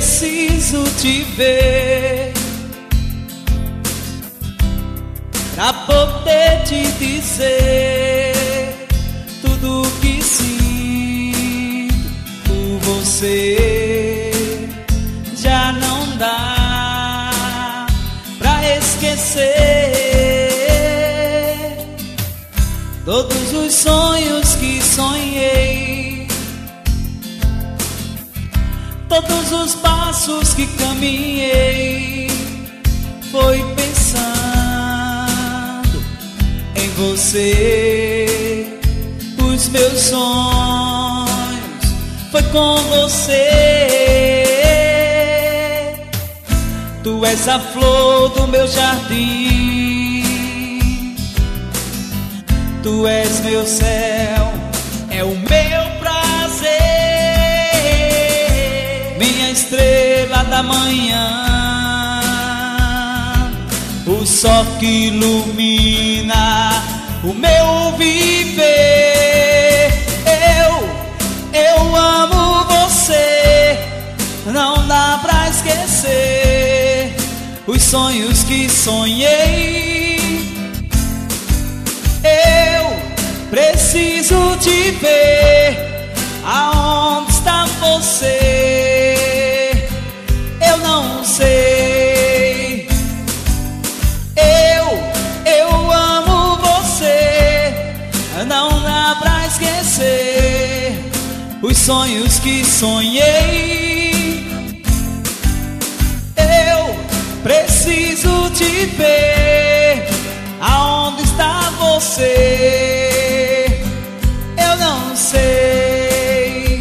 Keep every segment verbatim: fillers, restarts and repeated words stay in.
preciso te ver pra poder te dizer tudo que sinto por você. Já não dá pra esquecer todos os sonhos que sonhei, todos os passos que caminhei. Foi pensando em você, os meus sonhos foi com você. Tu és a flor do meu jardim, tu és meu céu, é o meu prazer, minha estrela da manhã, o sol que ilumina o meu viver. Eu, eu amo você, não dá pra esquecer os sonhos que sonhei. Eu preciso te ver, aonde está você? Eu não sei. Eu, eu amo você, não dá pra esquecer os sonhos que sonhei. Eu preciso te ver, aonde está você? Eu não sei.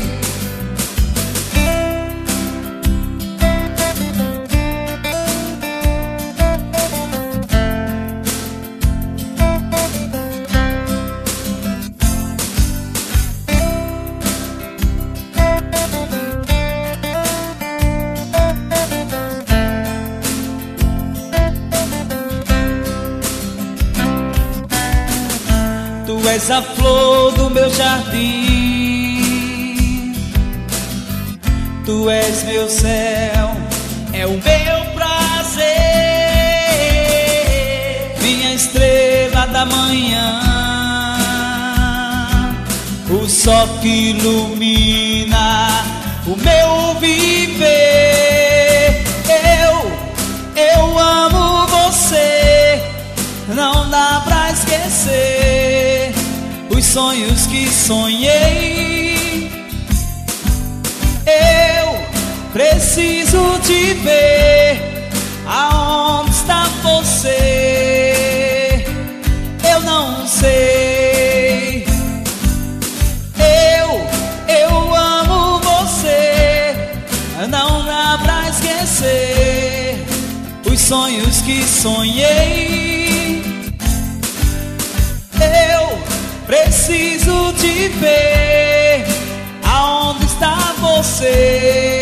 Tu és a flor do meu jardim, tu és meu céu, é o meu prazer, minha estrela da manhã, o sol que ilumina o meu viver. Eu, eu amo você, não dá pra esquecer os sonhos que sonhei. Eu preciso te ver, aonde está você? Eu não sei. Eu, eu amo você, não dá pra esquecer os sonhos que sonhei. Eu preciso te ver, aonde está você?